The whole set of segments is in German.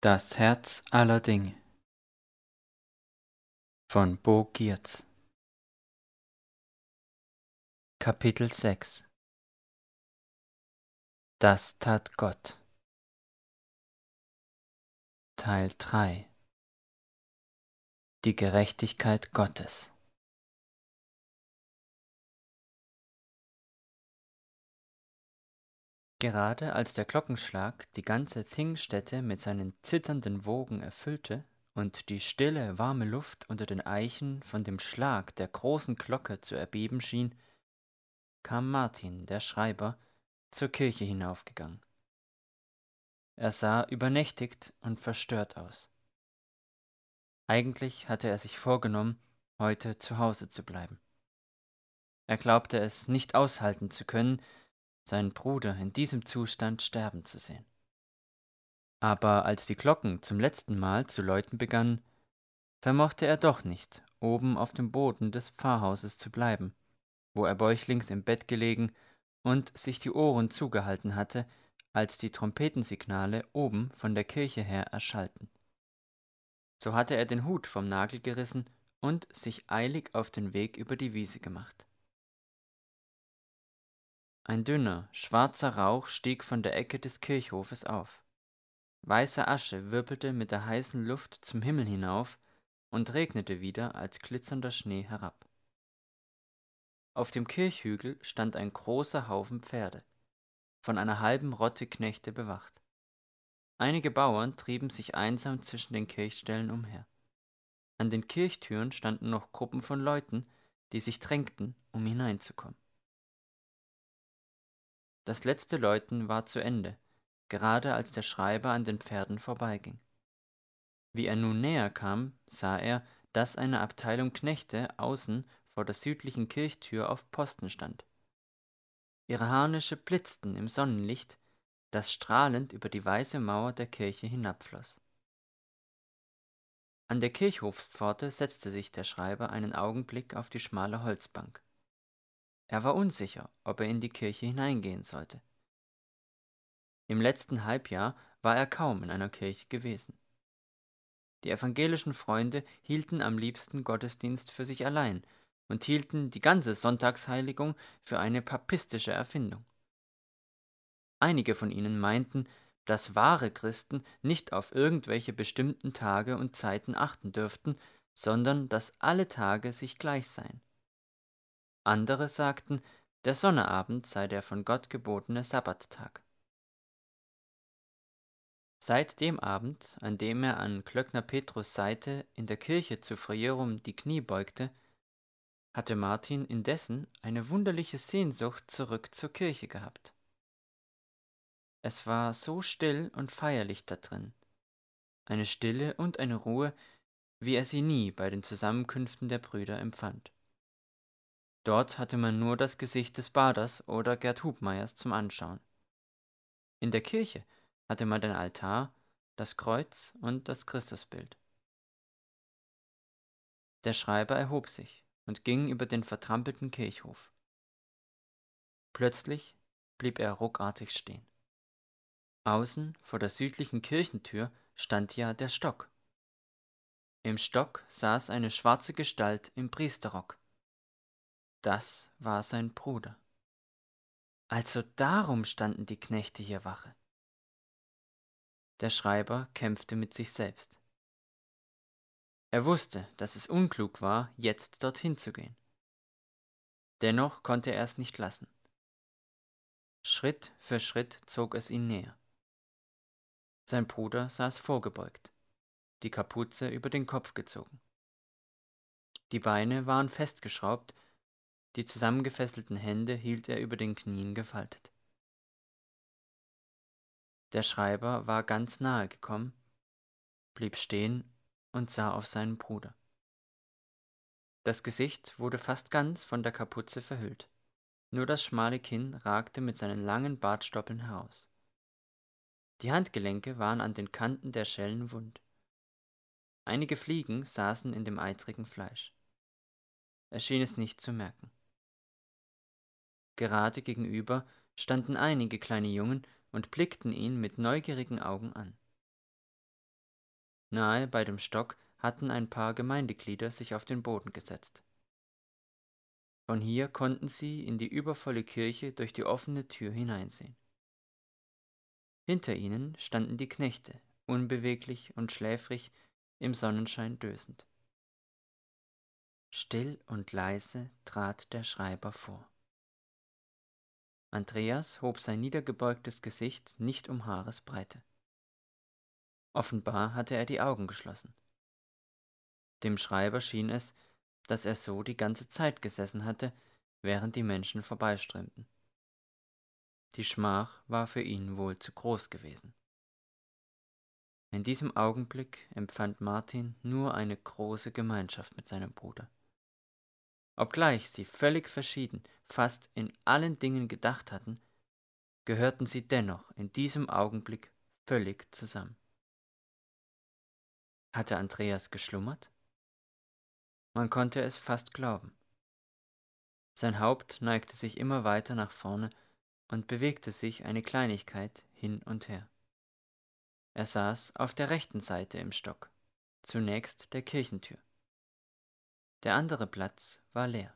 Das Herz aller Dinge von Bo Giertz. Kapitel 6. Das tat Gott. Teil 3. Die Gerechtigkeit Gottes. Gerade als der Glockenschlag die ganze Thingstätte mit seinen zitternden Wogen erfüllte und die stille, warme Luft unter den Eichen von dem Schlag der großen Glocke zu erbeben schien, kam Martin, der Schreiber, zur Kirche hinaufgegangen. Er sah übernächtigt und verstört aus. Eigentlich hatte er sich vorgenommen, heute zu Hause zu bleiben. Er glaubte es nicht aushalten zu können, seinen Bruder in diesem Zustand sterben zu sehen. Aber als die Glocken zum letzten Mal zu läuten begannen, vermochte er doch nicht, oben auf dem Boden des Pfarrhauses zu bleiben, wo er bäuchlings im Bett gelegen und sich die Ohren zugehalten hatte, als die Trompetensignale oben von der Kirche her erschallten. So hatte er den Hut vom Nagel gerissen und sich eilig auf den Weg über die Wiese gemacht. Ein dünner, schwarzer Rauch stieg von der Ecke des Kirchhofes auf. Weiße Asche wirbelte mit der heißen Luft zum Himmel hinauf und regnete wieder als glitzernder Schnee herab. Auf dem Kirchhügel stand ein großer Haufen Pferde, von einer halben Rotte Knechte bewacht. Einige Bauern trieben sich einsam zwischen den Kirchställen umher. An den Kirchtüren standen noch Gruppen von Leuten, die sich drängten, um hineinzukommen. Das letzte Läuten war zu Ende, gerade als der Schreiber an den Pferden vorbeiging. Wie er nun näher kam, sah er, dass eine Abteilung Knechte außen vor der südlichen Kirchtür auf Posten stand. Ihre Harnische blitzten im Sonnenlicht, das strahlend über die weiße Mauer der Kirche hinabfloss. An der Kirchhofspforte setzte sich der Schreiber einen Augenblick auf die schmale Holzbank. Er war unsicher, ob er in die Kirche hineingehen sollte. Im letzten Halbjahr war er kaum in einer Kirche gewesen. Die evangelischen Freunde hielten am liebsten Gottesdienst für sich allein und hielten die ganze Sonntagsheiligung für eine papistische Erfindung. Einige von ihnen meinten, dass wahre Christen nicht auf irgendwelche bestimmten Tage und Zeiten achten dürften, sondern dass alle Tage sich gleich seien. Andere sagten, der Sonnabend sei der von Gott gebotene Sabbattag. Seit dem Abend, an dem er an Glöckner Petrus Seite in der Kirche zu Frierum die Knie beugte, hatte Martin indessen eine wunderliche Sehnsucht zurück zur Kirche gehabt. Es war so still und feierlich da drin, eine Stille und eine Ruhe, wie er sie nie bei den Zusammenkünften der Brüder empfand. Dort hatte man nur das Gesicht des Baders oder Gerd Hubmeiers zum Anschauen. In der Kirche hatte man den Altar, das Kreuz und das Christusbild. Der Schreiber erhob sich und ging über den vertrampelten Kirchhof. Plötzlich blieb er ruckartig stehen. Außen vor der südlichen Kirchentür stand ja der Stock. Im Stock saß eine schwarze Gestalt im Priesterrock. Das war sein Bruder. Also darum standen die Knechte hier Wache. Der Schreiber kämpfte mit sich selbst. Er wusste, dass es unklug war, jetzt dorthin zu gehen. Dennoch konnte er es nicht lassen. Schritt für Schritt zog es ihn näher. Sein Bruder saß vorgebeugt, die Kapuze über den Kopf gezogen. Die Beine waren festgeschraubt, die zusammengefesselten Hände hielt er über den Knien gefaltet. Der Schreiber war ganz nahe gekommen, blieb stehen und sah auf seinen Bruder. Das Gesicht wurde fast ganz von der Kapuze verhüllt. Nur das schmale Kinn ragte mit seinen langen Bartstoppeln heraus. Die Handgelenke waren an den Kanten der Schellen wund. Einige Fliegen saßen in dem eitrigen Fleisch. Er schien es nicht zu merken. Gerade gegenüber standen einige kleine Jungen und blickten ihn mit neugierigen Augen an. Nahe bei dem Stock hatten ein paar Gemeindeglieder sich auf den Boden gesetzt. Von hier konnten sie in die übervolle Kirche durch die offene Tür hineinsehen. Hinter ihnen standen die Knechte, unbeweglich und schläfrig im Sonnenschein dösend. Still und leise trat der Schreiber vor. Andreas hob sein niedergebeugtes Gesicht nicht um Haaresbreite. Offenbar hatte er die Augen geschlossen. Dem Schreiber schien es, dass er so die ganze Zeit gesessen hatte, während die Menschen vorbeiströmten. Die Schmach war für ihn wohl zu groß gewesen. In diesem Augenblick empfand Martin nur eine große Gemeinschaft mit seinem Bruder. Obgleich sie völlig verschieden, fast in allen Dingen gedacht hatten, gehörten sie dennoch in diesem Augenblick völlig zusammen. Hatte Andreas geschlummert? Man konnte es fast glauben. Sein Haupt neigte sich immer weiter nach vorne und bewegte sich eine Kleinigkeit hin und her. Er saß auf der rechten Seite im Stock, zunächst der Kirchentür. Der andere Platz war leer.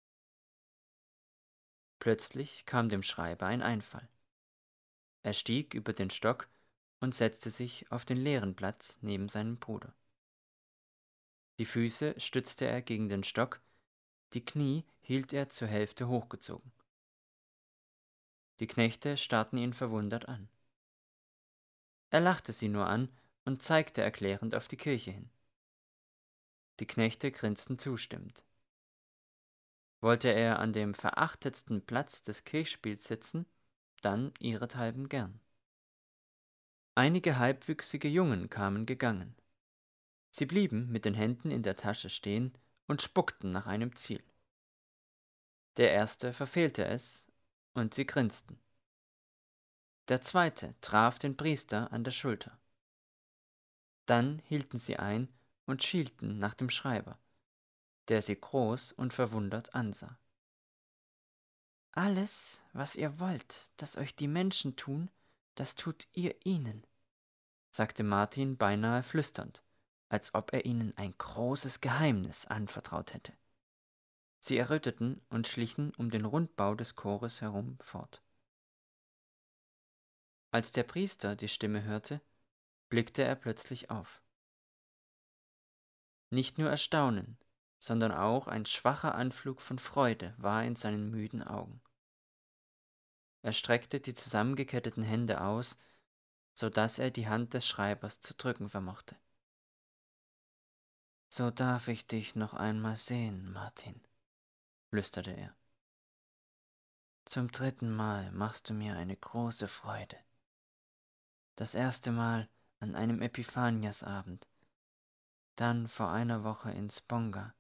Plötzlich kam dem Schreiber ein Einfall. Er stieg über den Stock und setzte sich auf den leeren Platz neben seinem Bruder. Die Füße stützte er gegen den Stock, die Knie hielt er zur Hälfte hochgezogen. Die Knechte starrten ihn verwundert an. Er lachte sie nur an und zeigte erklärend auf die Kirche hin. Die Knechte grinsten zustimmend. Wollte er an dem verachtetsten Platz des Kirchspiels sitzen, dann ihrethalben gern. Einige halbwüchsige Jungen kamen gegangen. Sie blieben mit den Händen in der Tasche stehen und spuckten nach einem Ziel. Der erste verfehlte es, und sie grinsten. Der zweite traf den Priester an der Schulter. Dann hielten sie ein und schielten nach dem Schreiber, der sie groß und verwundert ansah. »Alles, was ihr wollt, dass euch die Menschen tun, das tut ihr ihnen«, sagte Martin beinahe flüsternd, als ob er ihnen ein großes Geheimnis anvertraut hätte. Sie erröteten und schlichen um den Rundbau des Chores herum fort. Als der Priester die Stimme hörte, blickte er plötzlich auf. Nicht nur Erstaunen, sondern auch ein schwacher Anflug von Freude war in seinen müden Augen. Er streckte die zusammengeketteten Hände aus, so dass er die Hand des Schreibers zu drücken vermochte. »So darf ich dich noch einmal sehen, Martin«, flüsterte er. »Zum 3. Mal machst du mir eine große Freude. Das erste Mal an einem Epiphaniasabend, dann vor einer Woche in Sponga.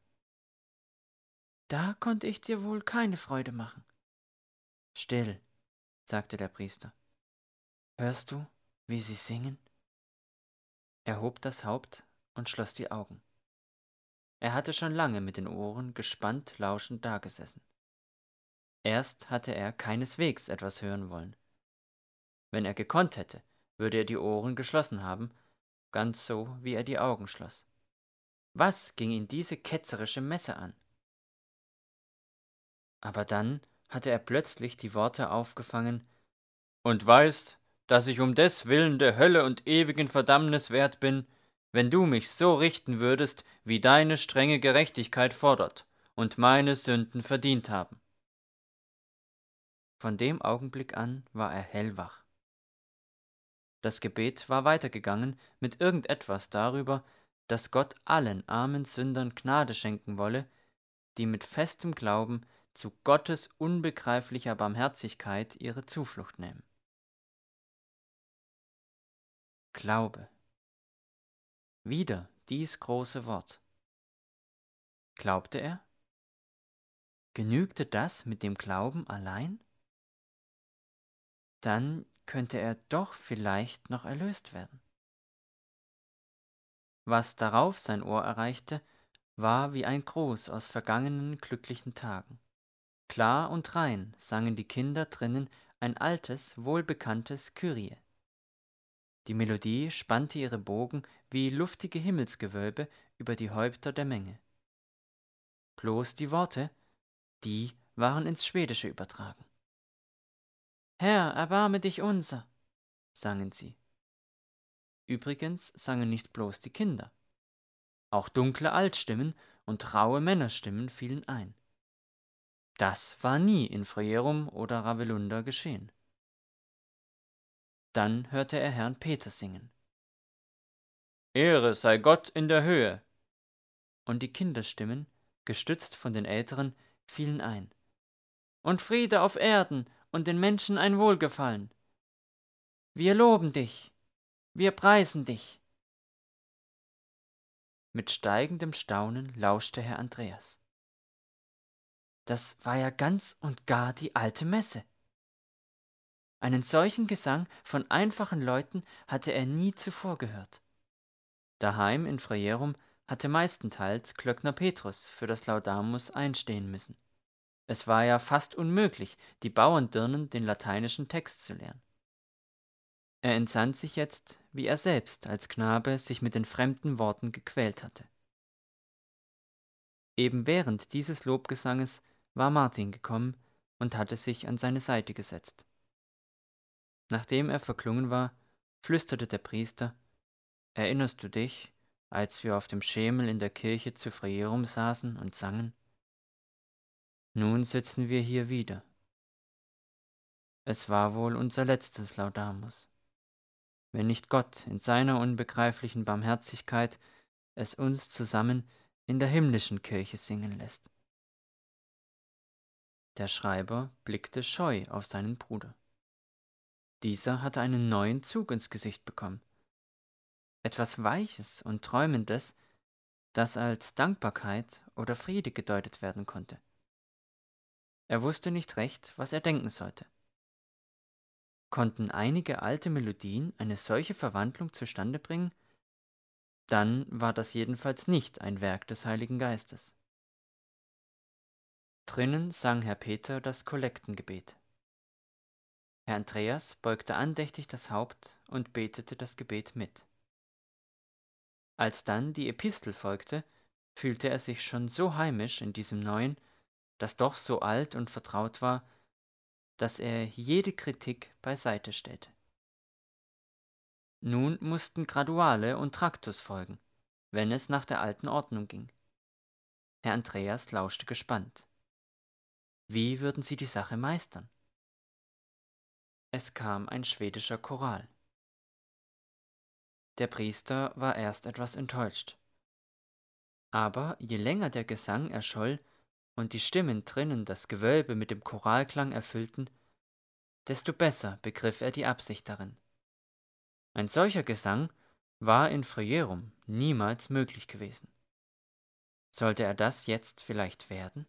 Da konnte ich dir wohl keine Freude machen.« »Still«, sagte der Priester. »Hörst du, wie sie singen?« Er hob das Haupt und schloss die Augen. Er hatte schon lange mit den Ohren gespannt lauschend dagesessen. Erst hatte er keineswegs etwas hören wollen. Wenn er gekonnt hätte, würde er die Ohren geschlossen haben, ganz so, wie er die Augen schloss. Was ging ihn diese ketzerische Messe an? Aber dann hatte er plötzlich die Worte aufgefangen: »Und weißt, dass ich um des Willen der Hölle und ewigen Verdammnis wert bin, wenn du mich so richten würdest, wie deine strenge Gerechtigkeit fordert und meine Sünden verdient haben.« Von dem Augenblick an war er hellwach. Das Gebet war weitergegangen mit irgendetwas darüber, dass Gott allen armen Sündern Gnade schenken wolle, die mit festem Glauben zu Gottes unbegreiflicher Barmherzigkeit ihre Zuflucht nehmen. Glaube. Wieder dies große Wort. Glaubte er? Genügte das mit dem Glauben allein? Dann könnte er doch vielleicht noch erlöst werden. Was darauf sein Ohr erreichte, war wie ein Gruß aus vergangenen glücklichen Tagen. Klar und rein sangen die Kinder drinnen ein altes, wohlbekanntes Kyrie. Die Melodie spannte ihre Bogen wie luftige Himmelsgewölbe über die Häupter der Menge. Bloß die Worte, die waren ins Schwedische übertragen. »Herr, erbarme dich unser«, sangen sie. Übrigens sangen nicht bloß die Kinder. Auch dunkle Altstimmen und raue Männerstimmen fielen ein. Das war nie in Freierum oder Ravellunda geschehen. Dann hörte er Herrn Peter singen. »Ehre sei Gott in der Höhe«, und die Kinderstimmen, gestützt von den Älteren, fielen ein. »Und Friede auf Erden und den Menschen ein Wohlgefallen. Wir loben dich, wir preisen dich.« Mit steigendem Staunen lauschte Herr Andreas. Das war ja ganz und gar die alte Messe. Einen solchen Gesang von einfachen Leuten hatte er nie zuvor gehört. Daheim in Freierum hatte meistenteils Glöckner Petrus für das Laudamus einstehen müssen. Es war ja fast unmöglich, die Bauerndirnen den lateinischen Text zu lernen. Er entsann sich jetzt, wie er selbst als Knabe sich mit den fremden Worten gequält hatte. Eben während dieses Lobgesanges war Martin gekommen und hatte sich an seine Seite gesetzt. Nachdem er verklungen war, flüsterte der Priester: »Erinnerst du dich, als wir auf dem Schemel in der Kirche zu Freierum saßen und sangen? Nun sitzen wir hier wieder. Es war wohl unser letztes Laudamus, wenn nicht Gott in seiner unbegreiflichen Barmherzigkeit es uns zusammen in der himmlischen Kirche singen lässt.« Der Schreiber blickte scheu auf seinen Bruder. Dieser hatte einen neuen Zug ins Gesicht bekommen. Etwas Weiches und Träumendes, das als Dankbarkeit oder Friede gedeutet werden konnte. Er wusste nicht recht, was er denken sollte. Konnten einige alte Melodien eine solche Verwandlung zustande bringen? Dann war das jedenfalls nicht ein Werk des Heiligen Geistes. Drinnen sang Herr Peter das Kollektengebet. Herr Andreas beugte andächtig das Haupt und betete das Gebet mit. Als dann die Epistel folgte, fühlte er sich schon so heimisch in diesem Neuen, das doch so alt und vertraut war, dass er jede Kritik beiseite stellte. Nun mussten Graduale und Traktus folgen, wenn es nach der alten Ordnung ging. Herr Andreas lauschte gespannt. Wie würden sie die Sache meistern? Es kam ein schwedischer Choral. Der Priester war erst etwas enttäuscht. Aber je länger der Gesang erscholl und die Stimmen drinnen das Gewölbe mit dem Choralklang erfüllten, desto besser begriff er die Absicht darin. Ein solcher Gesang war in Freierum niemals möglich gewesen. Sollte er das jetzt vielleicht werden?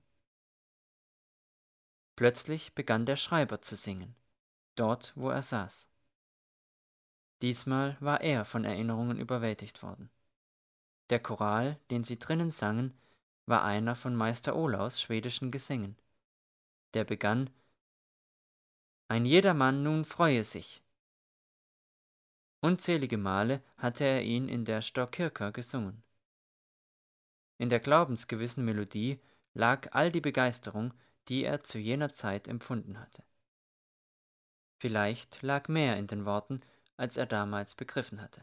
Plötzlich begann der Schreiber zu singen, dort wo er saß. Diesmal war er von Erinnerungen überwältigt worden. Der Choral, den sie drinnen sangen, war einer von Meister Olaus schwedischen Gesängen. Der begann: »Ein jedermann nun freue sich.« Unzählige Male hatte er ihn in der Storkirka gesungen. In der glaubensgewissen Melodie lag all die Begeisterung, die er zu jener Zeit empfunden hatte. Vielleicht lag mehr in den Worten, als er damals begriffen hatte.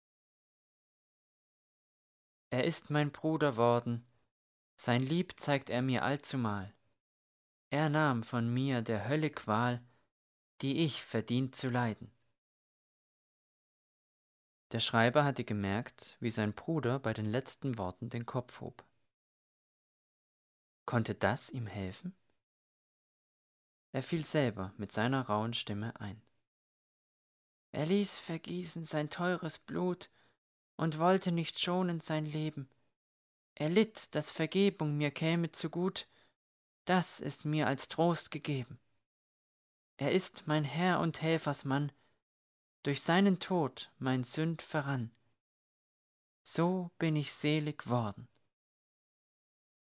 »Er ist mein Bruder worden, sein Lieb zeigt er mir allzumal. Er nahm von mir der Hölle Qual, die ich verdient zu leiden.« Der Schreiber hatte gemerkt, wie sein Bruder bei den letzten Worten den Kopf hob. Konnte das ihm helfen? Er fiel selber mit seiner rauen Stimme ein. »Er ließ vergießen sein teures Blut und wollte nicht schonen sein Leben. Er litt, dass Vergebung mir käme zugut, das ist mir als Trost gegeben. Er ist mein Herr und Helfersmann, durch seinen Tod mein Sünd verrann. So bin ich selig worden.«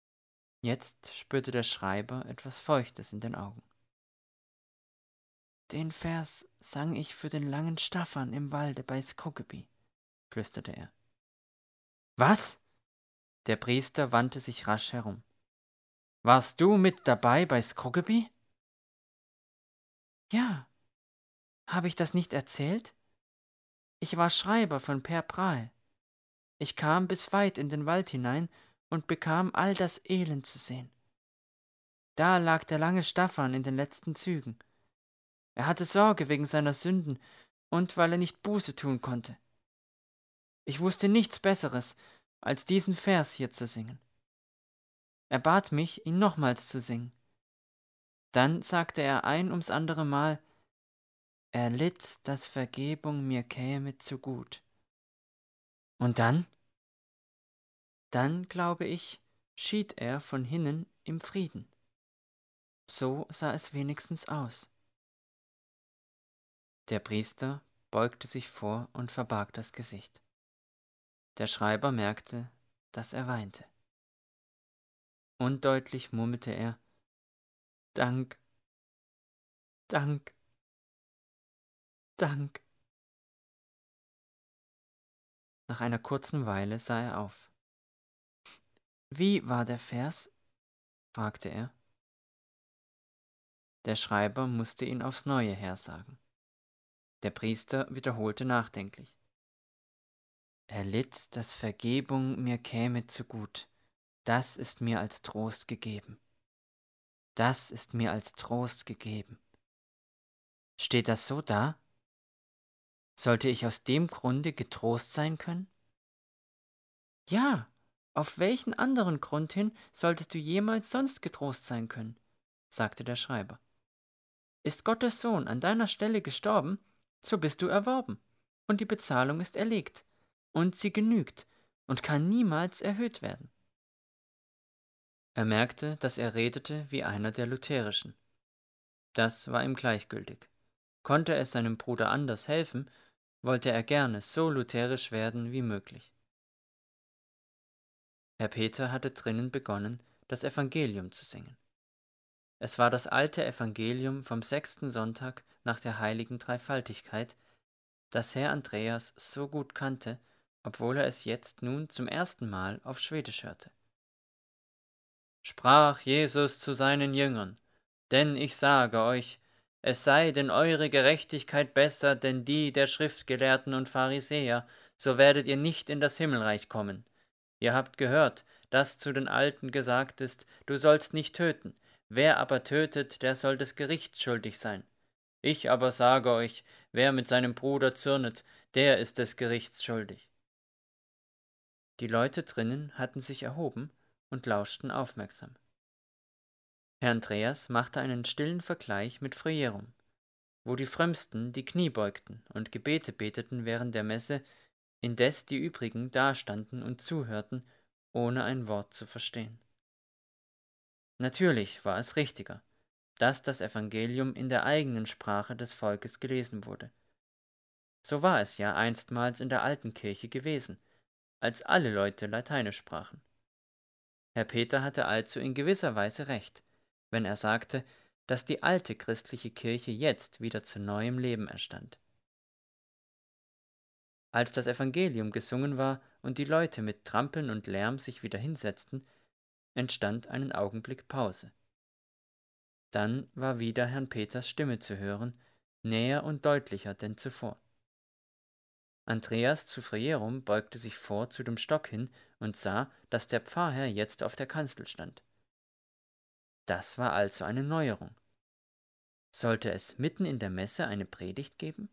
Jetzt spürte der Schreiber etwas Feuchtes in den Augen. Den Vers sang ich für den langen Staffan im Walde bei Skoggeby, flüsterte er. Was? Der Priester wandte sich rasch herum. Warst du mit dabei bei Skoggeby? Ja. Habe ich das nicht erzählt? Ich war Schreiber von Per Brahe. Ich kam bis weit in den Wald hinein und bekam all das Elend zu sehen. Da lag der lange Staffan in den letzten Zügen. Er hatte Sorge wegen seiner Sünden und weil er nicht Buße tun konnte. Ich wusste nichts Besseres, als diesen Vers hier zu singen. Er bat mich, ihn nochmals zu singen. Dann sagte er ein ums andere Mal, er litt, dass Vergebung mir käme zugut. Und dann? Dann, glaube ich, schied er von hinnen im Frieden. So sah es wenigstens aus. Der Priester beugte sich vor und verbarg das Gesicht. Der Schreiber merkte, dass er weinte. Undeutlich murmelte er, Dank, Dank, Dank. Nach einer kurzen Weile sah er auf. Wie war der Vers? Fragte er. Der Schreiber musste ihn aufs Neue hersagen. Der Priester wiederholte nachdenklich. Er litt, dass Vergebung mir käme zugut. Das ist mir als Trost gegeben. Das ist mir als Trost gegeben. Steht das so da? Sollte ich aus dem Grunde getrost sein können? Ja, auf welchen anderen Grund hin solltest du jemals sonst getrost sein können? Sagte der Schreiber. Ist Gottes Sohn an deiner Stelle gestorben, so bist du erworben, und die Bezahlung ist erlegt, und sie genügt und kann niemals erhöht werden. Er merkte, dass er redete wie einer der Lutherischen. Das war ihm gleichgültig. Konnte es seinem Bruder anders helfen, wollte er gerne so lutherisch werden wie möglich. Herr Peter hatte drinnen begonnen, das Evangelium zu singen. Es war das alte Evangelium vom 6. Sonntag nach der heiligen Dreifaltigkeit, das Herr Andreas so gut kannte, obwohl er es jetzt nun zum ersten Mal auf Schwedisch hörte. Sprach Jesus zu seinen Jüngern, denn ich sage euch, es sei denn eure Gerechtigkeit besser denn die der Schriftgelehrten und Pharisäer, so werdet ihr nicht in das Himmelreich kommen. Ihr habt gehört, dass zu den Alten gesagt ist, du sollst nicht töten, wer aber tötet, der soll des Gerichts schuldig sein. Ich aber sage euch, wer mit seinem Bruder zürnet, der ist des Gerichts schuldig. Die Leute drinnen hatten sich erhoben und lauschten aufmerksam. Herr Andreas machte einen stillen Vergleich mit Freierum, wo die Frömmsten die Knie beugten und Gebete beteten während der Messe, indes die übrigen dastanden und zuhörten, ohne ein Wort zu verstehen. Natürlich war es richtiger, dass das Evangelium in der eigenen Sprache des Volkes gelesen wurde. So war es ja einstmals in der alten Kirche gewesen, als alle Leute Lateinisch sprachen. Herr Peter hatte also in gewisser Weise recht, wenn er sagte, dass die alte christliche Kirche jetzt wieder zu neuem Leben erstand. Als das Evangelium gesungen war und die Leute mit Trampeln und Lärm sich wieder hinsetzten, entstand einen Augenblick Pause. Dann war wieder Herrn Peters Stimme zu hören, näher und deutlicher denn zuvor. Andreas zu Freierum beugte sich vor zu dem Stock hin und sah, dass der Pfarrherr jetzt auf der Kanzel stand. Das war also eine Neuerung. Sollte es mitten in der Messe eine Predigt geben?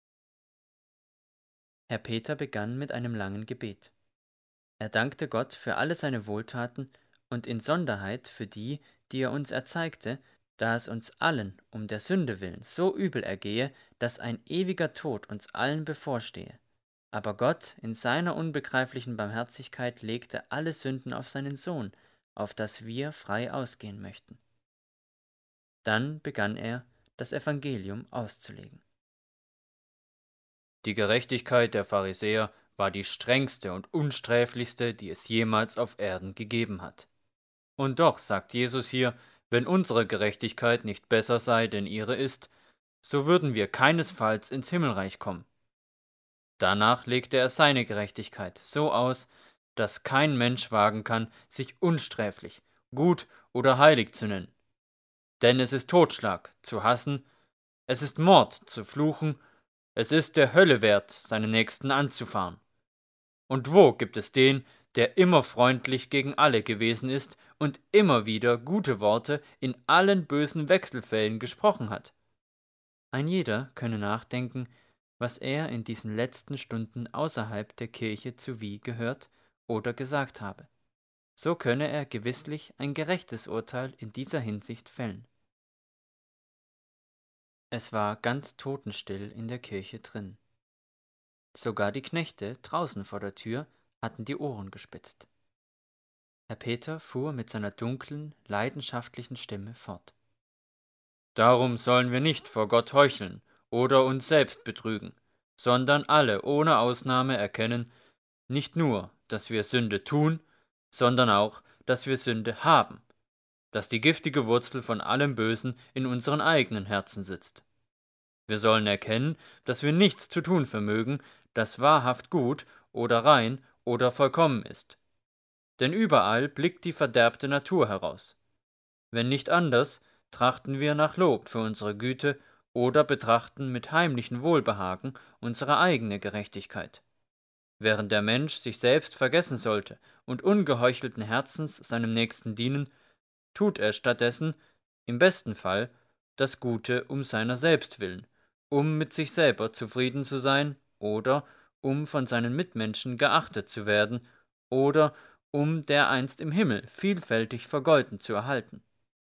Herr Peter begann mit einem langen Gebet. Er dankte Gott für alle seine Wohltaten und insonderheit für die, die er uns erzeigte, da es uns allen um der Sünde willen so übel ergehe, dass ein ewiger Tod uns allen bevorstehe. Aber Gott in seiner unbegreiflichen Barmherzigkeit legte alle Sünden auf seinen Sohn, auf dass wir frei ausgehen möchten. Dann begann er, das Evangelium auszulegen. Die Gerechtigkeit der Pharisäer war die strengste und unsträflichste, die es jemals auf Erden gegeben hat. Und doch sagt Jesus hier, wenn unsere Gerechtigkeit nicht besser sei, denn ihre ist, so würden wir keinesfalls ins Himmelreich kommen. Danach legte er seine Gerechtigkeit so aus, dass kein Mensch wagen kann, sich unsträflich, gut oder heilig zu nennen. Denn es ist Totschlag zu hassen, es ist Mord zu fluchen, es ist der Hölle wert, seinen Nächsten anzufahren. Und wo gibt es den, der immer freundlich gegen alle gewesen ist und immer wieder gute Worte in allen bösen Wechselfällen gesprochen hat? Ein jeder könne nachdenken, was er in diesen letzten Stunden außerhalb der Kirche zu wie gehört oder gesagt habe. So könne er gewisslich ein gerechtes Urteil in dieser Hinsicht fällen. Es war ganz totenstill in der Kirche drin. Sogar die Knechte draußen vor der Tür hatten die Ohren gespitzt. Herr Peter fuhr mit seiner dunklen, leidenschaftlichen Stimme fort. Darum sollen wir nicht vor Gott heucheln oder uns selbst betrügen, sondern alle ohne Ausnahme erkennen, nicht nur, dass wir Sünde tun, sondern auch, dass wir Sünde haben, dass die giftige Wurzel von allem Bösen in unseren eigenen Herzen sitzt. Wir sollen erkennen, dass wir nichts zu tun vermögen, das wahrhaft gut oder rein oder vollkommen ist. Denn überall blickt die verderbte Natur heraus. Wenn nicht anders, trachten wir nach Lob für unsere Güte oder betrachten mit heimlichem Wohlbehagen unsere eigene Gerechtigkeit. Während der Mensch sich selbst vergessen sollte und ungeheuchelten Herzens seinem Nächsten dienen, tut er stattdessen, im besten Fall, das Gute um seiner selbst willen, um mit sich selber zufrieden zu sein oder um von seinen Mitmenschen geachtet zu werden oder um dereinst im Himmel vielfältig vergolten zu erhalten.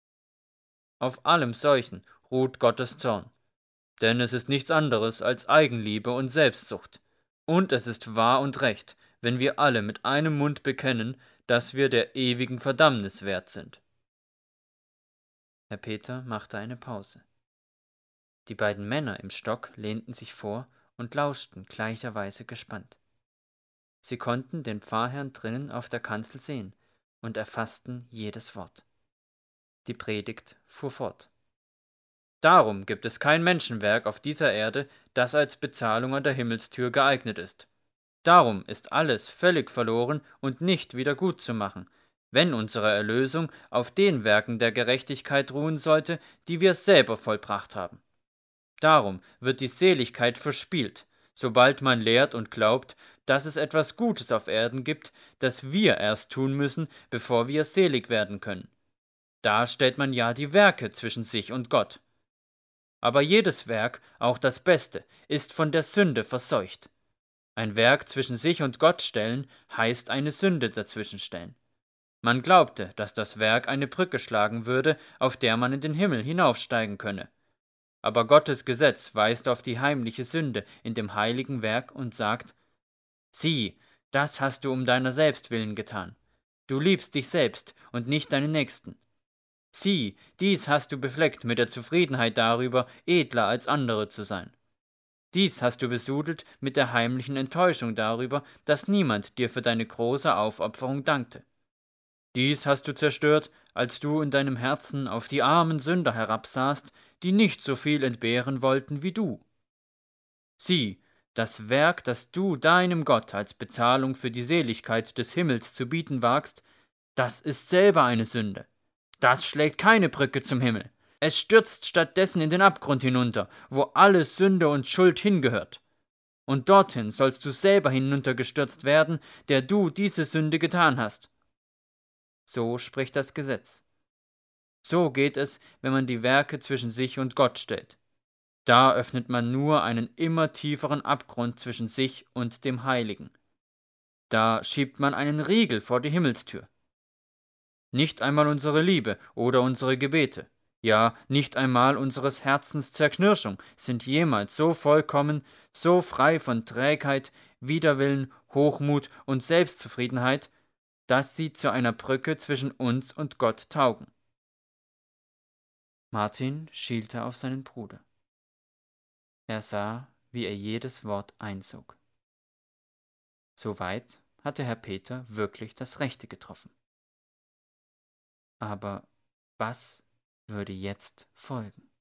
Auf allem solchen ruht Gottes Zorn, denn es ist nichts anderes als Eigenliebe und Selbstsucht. Und es ist wahr und recht, wenn wir alle mit einem Mund bekennen, dass wir der ewigen Verdammnis wert sind. Herr Peter machte eine Pause. Die beiden Männer im Stock lehnten sich vor und lauschten gleicherweise gespannt. Sie konnten den Pfarrherrn drinnen auf der Kanzel sehen und erfassten jedes Wort. Die Predigt fuhr fort. Darum gibt es kein Menschenwerk auf dieser Erde, das als Bezahlung an der Himmelstür geeignet ist. Darum ist alles völlig verloren und nicht wieder gut zu machen, wenn unsere Erlösung auf den Werken der Gerechtigkeit ruhen sollte, die wir selber vollbracht haben. Darum wird die Seligkeit verspielt, sobald man lehrt und glaubt, dass es etwas Gutes auf Erden gibt, das wir erst tun müssen, bevor wir selig werden können. Da stellt man ja die Werke zwischen sich und Gott. Aber jedes Werk, auch das Beste, ist von der Sünde verseucht. Ein Werk zwischen sich und Gott stellen, heißt eine Sünde dazwischenstellen. Man glaubte, dass das Werk eine Brücke schlagen würde, auf der man in den Himmel hinaufsteigen könne. Aber Gottes Gesetz weist auf die heimliche Sünde in dem heiligen Werk und sagt: Sieh, das hast du um deiner selbst willen getan. Du liebst dich selbst und nicht deinen Nächsten. Sieh, dies hast du befleckt mit der Zufriedenheit darüber, edler als andere zu sein. Dies hast du besudelt mit der heimlichen Enttäuschung darüber, dass niemand dir für deine große Aufopferung dankte. Dies hast du zerstört, als du in deinem Herzen auf die armen Sünder herabsahst, die nicht so viel entbehren wollten wie du. Sieh, das Werk, das du deinem Gott als Bezahlung für die Seligkeit des Himmels zu bieten wagst, das ist selber eine Sünde. Das schlägt keine Brücke zum Himmel. Es stürzt stattdessen in den Abgrund hinunter, wo alle Sünde und Schuld hingehört. Und dorthin sollst du selber hinuntergestürzt werden, der du diese Sünde getan hast. So spricht das Gesetz. So geht es, wenn man die Werke zwischen sich und Gott stellt. Da öffnet man nur einen immer tieferen Abgrund zwischen sich und dem Heiligen. Da schiebt man einen Riegel vor die Himmelstür. Nicht einmal unsere Liebe oder unsere Gebete, ja, nicht einmal unseres Herzens Zerknirschung sind jemals so vollkommen, so frei von Trägheit, Widerwillen, Hochmut und Selbstzufriedenheit, dass sie zu einer Brücke zwischen uns und Gott taugen. Martin schielte auf seinen Bruder. Er sah, wie er jedes Wort einsog. Soweit hatte Herr Peter wirklich das Rechte getroffen. Aber was würde jetzt folgen?